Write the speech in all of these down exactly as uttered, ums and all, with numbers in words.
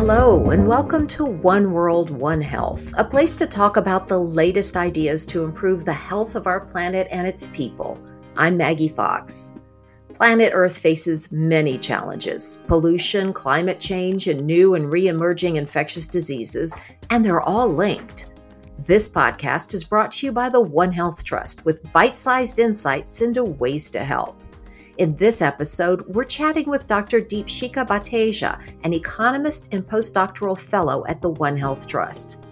Hello, and welcome to One World, One Health, a place to talk about the latest ideas to improve the health of our planet and its people. I'm Maggie Fox. Planet Earth faces many challenges: pollution, climate change, and new and re-emerging infectious diseases, and they're all linked. This podcast is brought to you by the One Health Trust with bite-sized insights into ways to help. In this episode, we're chatting with Doctor Deepshika Bhattacharya, an economist and postdoctoral fellow at the One Health Trust.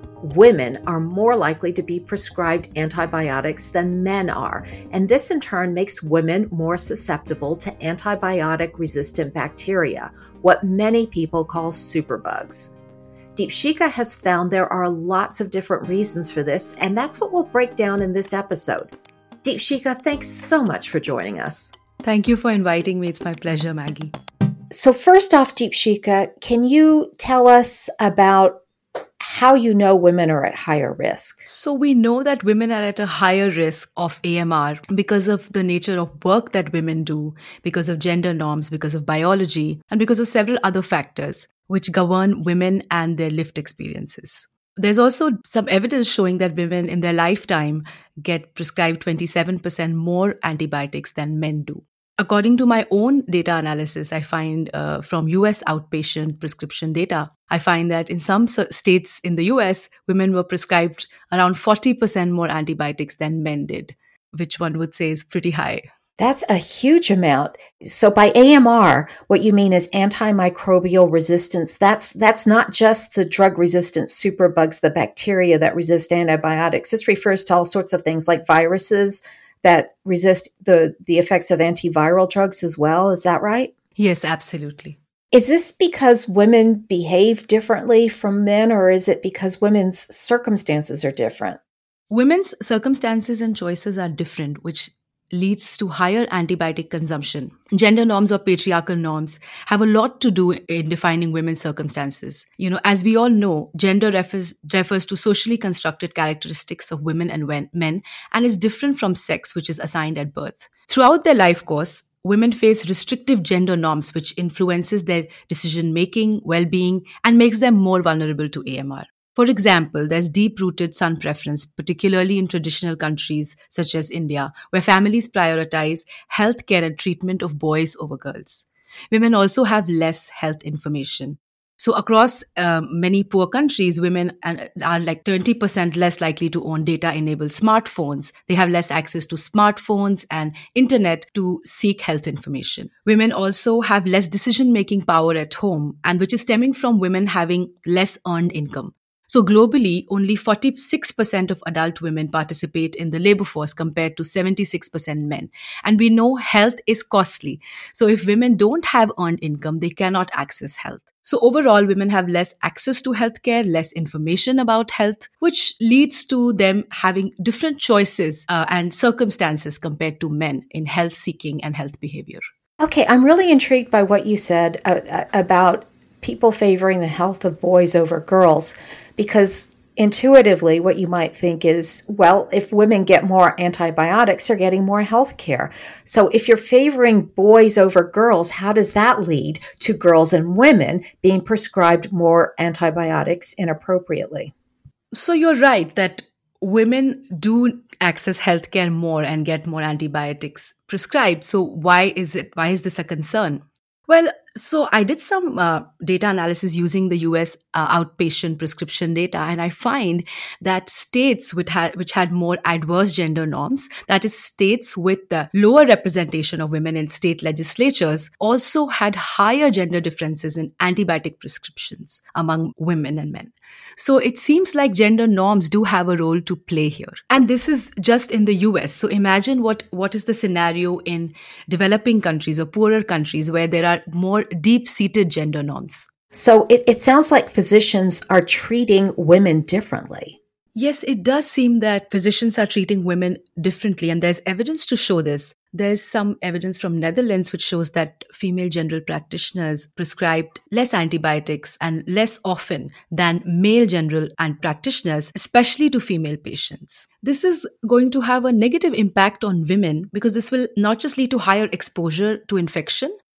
Women are more likely to be prescribed antibiotics than men are, and this in turn makes women more susceptible to antibiotic-resistant bacteria, what many people call superbugs. Deepshika has found there are lots of different reasons for this, and that's what we'll break down in this episode. Deepshika, thanks so much for joining us. Thank you for inviting me. It's my pleasure, Maggie. So first off, Deepshika, can you tell us about how you know women are at higher risk? So we know that women are at a higher risk of A M R because of the nature of work that women do, because of gender norms, because of biology, and because of several other factors which govern women and their lived experiences. There's also some evidence showing that women in their lifetime get prescribed twenty-seven percent more antibiotics than men do. According to my own data analysis, I find uh, from U S outpatient prescription data, I find that in some states in the U S, women were prescribed around forty percent more antibiotics than men did, which one would say is pretty high. That's a huge amount. So by A M R, what you mean is antimicrobial resistance. That's that's not just the drug-resistant superbugs, the bacteria that resist antibiotics. This refers to all sorts of things like viruses that resist the, the effects of antiviral drugs as well. Is that right? Yes, absolutely. Is this because women behave differently from men, or is it because women's circumstances are different? Women's circumstances and choices are different, which leads to higher antibiotic consumption. Gender norms or patriarchal norms have a lot to do in defining women's circumstances. You know, as we all know, gender refers, refers to socially constructed characteristics of women and men and is different from sex, which is assigned at birth. Throughout their life course, women face restrictive gender norms, which influences their decision-making, well-being, and makes them more vulnerable to A M R. For example, there's deep-rooted son preference, particularly in traditional countries such as India, where families prioritize health care and treatment of boys over girls. Women also have less health information. So across uh, many poor countries, women are like twenty percent less likely to own data-enabled smartphones. They have less access to smartphones and internet to seek health information. Women also have less decision-making power at home, and which is stemming from women having less earned income. So globally, only forty-six percent of adult women participate in the labor force compared to seventy-six percent men. And we know health is costly. So if women don't have earned income, they cannot access health. So overall, women have less access to healthcare, less information about health, which leads to them having different choices uh, and circumstances compared to men in health seeking and health behavior. Okay, I'm really intrigued by what you said uh, about people favoring the health of boys over girls, because intuitively what you might think is, well, if women get more antibiotics, they're getting more health care. So if you're favoring boys over girls, how does that lead to girls and women being prescribed more antibiotics inappropriately? So you're right that women do access healthcare more and get more antibiotics prescribed. So why is it? Why is this a concern? Well, so I did some uh, data analysis using the U S uh, outpatient prescription data, and I find that states which had, which had more adverse gender norms, that is states with the lower representation of women in state legislatures, also had higher gender differences in antibiotic prescriptions among women and men. So it seems like gender norms do have a role to play here. And this is just in the U S. So imagine what, what is the scenario in developing countries or poorer countries where there are more deep-seated gender norms. So it, it sounds like physicians are treating women differently. Yes, it does seem that physicians are treating women differently, and there's evidence to show this. There's some evidence from Netherlands which shows that female general practitioners prescribed less antibiotics and less often than male general and practitioners, especially to female patients. This is going to have a negative impact on women because this will not just lead to higher exposure to infection,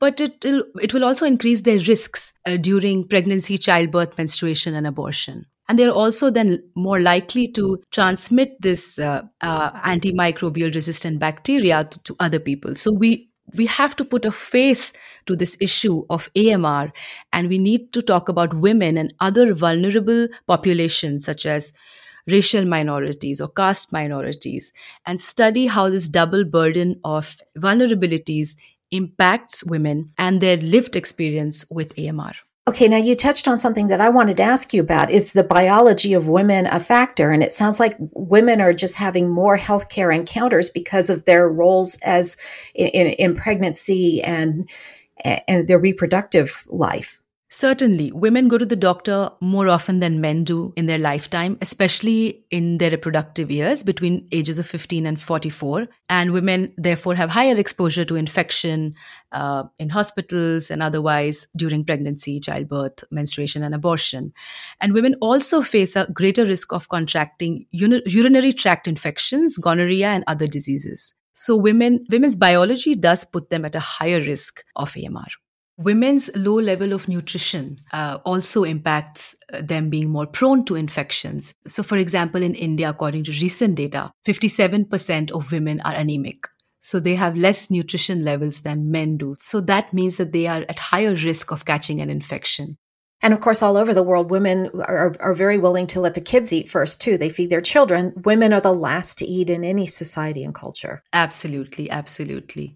but it will, it will also increase their risks uh, during pregnancy, childbirth, menstruation, and abortion. And they're also then more likely to transmit this uh, uh, antimicrobial resistant bacteria to, to other people. So we we have to put a face to this issue of A M R, and we need to talk about women and other vulnerable populations such as racial minorities or caste minorities, and study how this double burden of vulnerabilities impacts women and their lived experience with A M R. Okay, now you touched on something that I wanted to ask you about. Is the biology of women a factor? And it sounds like women are just having more healthcare encounters because of their roles as in, in, in pregnancy and and their reproductive life. Certainly, women go to the doctor more often than men do in their lifetime, especially in their reproductive years between ages of fifteen and forty-four. And women therefore have higher exposure to infection uh, in hospitals and otherwise during pregnancy, childbirth, menstruation, and abortion. And women also face a greater risk of contracting uni- urinary tract infections, gonorrhea, and other diseases. So women, women's biology does put them at a higher risk of A M R. Women's low level of nutrition uh, also impacts uh, them being more prone to infections. So, for example, in India, according to recent data, fifty-seven percent of women are anemic. So they have less nutrition levels than men do. So that means that they are at higher risk of catching an infection. And of course, all over the world, women are, are very willing to let the kids eat first, too. They feed their children. Women are the last to eat in any society and culture. Absolutely, absolutely.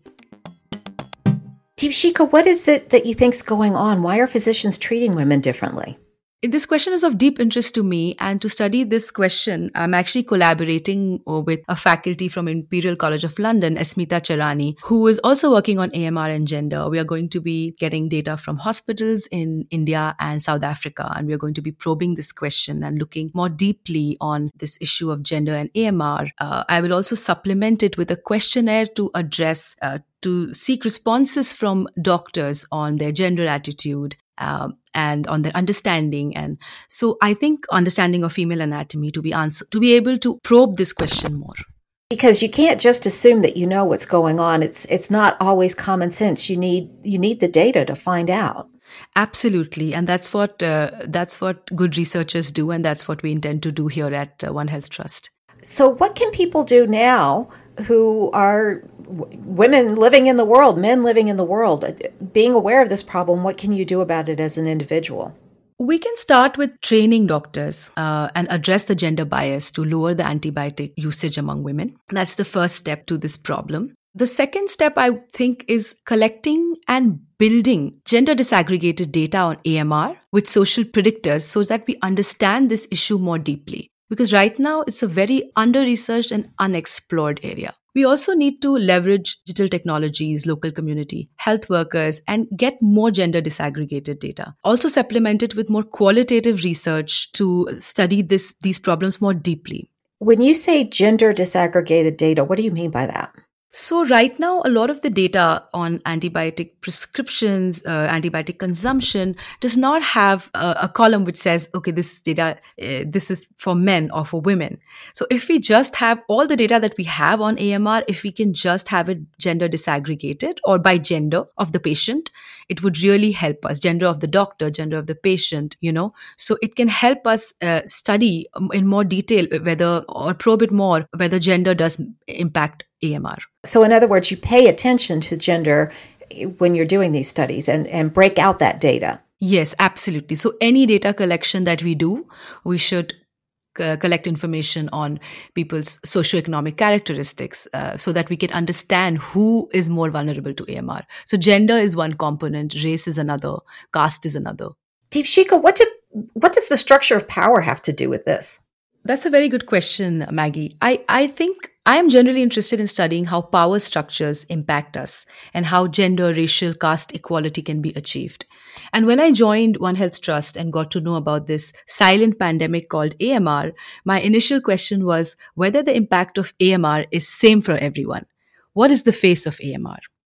Deepshika, what is it that you think's going on? Why are physicians treating women differently? This question is of deep interest to me, and to study this question, I'm actually collaborating with a faculty from Imperial College of London, Asmita Charani, who is also working on A M R and gender. We are going to be getting data from hospitals in India and South Africa, and we are going to be probing this question and looking more deeply on this issue of gender and A M R. Uh, I will also supplement it with a questionnaire to address uh, to seek responses from doctors on their gender attitude uh, and on their understanding. And so I think understanding of female anatomy to be answered, to be able to probe this question more. Because you can't just assume that you know what's going on. It's it's not always common sense. You need you need the data to find out. Absolutely, and that's what uh, that's what good researchers do, and that's what we intend to do here at uh, One Health Trust. So, what can people do now who are w- women living in the world, men living in the world, being aware of this problem? What can you do about it as an individual? We can start with training doctors uh, and address the gender bias to lower the antibiotic usage among women. That's the first step to this problem. The second step, I think, is collecting and building gender disaggregated data on A M R with social predictors so that we understand this issue more deeply. Because right now, it's a very under-researched and unexplored area. We also need to leverage digital technologies, local community, health workers, and get more gender disaggregated data. Also supplement it with more qualitative research to study this, these problems more deeply. When you say gender disaggregated data, what do you mean by that? So right now, a lot of the data on antibiotic prescriptions, uh, antibiotic consumption does not have a, a column which says, okay, this data, uh, this is for men or for women. So if we just have all the data that we have on A M R, if we can just have it gender disaggregated or by gender of the patient, it would really help us. Gender of the doctor, gender of the patient, you know. So it can help us uh, study in more detail whether, or probe it more, whether gender does impact A M R. So in other words, you pay attention to gender when you're doing these studies and, and break out that data. Yes, absolutely. So any data collection that we do, we should uh, collect information on people's socioeconomic characteristics uh, so that we can understand who is more vulnerable to A M R. So gender is one component, race is another, caste is another. Deepshika, what do, what does the structure of power have to do with this? That's a very good question, Maggie. I, I think I am generally interested in studying how power structures impact us and how gender, racial, caste equality can be achieved. And when I joined One Health Trust and got to know about this silent pandemic called A M R, my initial question was whether the impact of A M R is same for everyone. What is the face of A M R?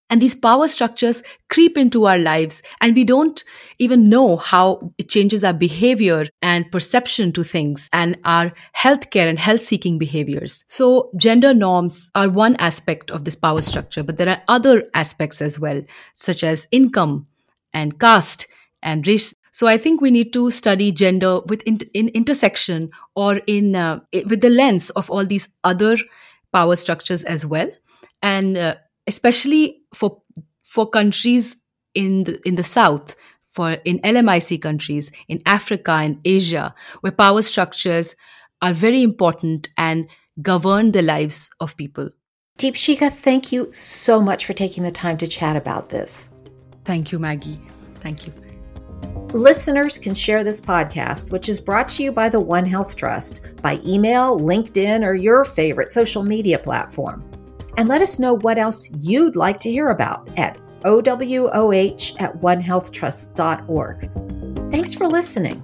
And these power structures creep into our lives, and we don't even know how it changes our behavior and perception to things and our healthcare and health-seeking behaviors. So gender norms are one aspect of this power structure, but there are other aspects as well, such as income and caste and race. So I think we need to study gender with in, in intersection or in uh, with the lens of all these other power structures as well, and uh, especially for for countries in the, in the South, for in L M I C countries, in Africa and Asia, where power structures are very important and govern the lives of people. Deepshika, thank you so much for taking the time to chat about this. Thank you, Maggie. Thank you. Listeners can share this podcast, which is brought to you by the One Health Trust, by email, LinkedIn, or your favorite social media platform. And let us know what else you'd like to hear about at O W O H at one health trust dot org. Thanks for listening.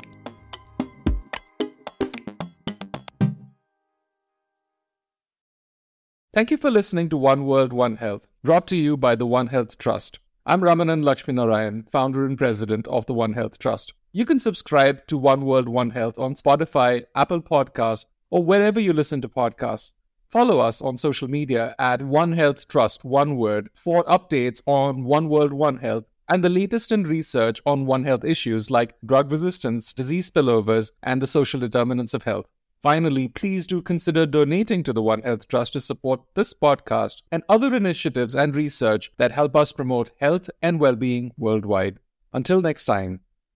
Thank you for listening to One World, One Health, brought to you by the One Health Trust. I'm Ramanan Lakshminarayan, founder and president of the One Health Trust. You can subscribe to One World, One Health on Spotify, Apple Podcasts, or wherever you listen to podcasts. Follow us on social media at One Health Trust, one word, for updates on One World, One Health and the latest in research on One Health issues like drug resistance, disease spillovers, and the social determinants of health. Finally, please do consider donating to the One Health Trust to support this podcast and other initiatives and research that help us promote health and well-being worldwide. Until next time.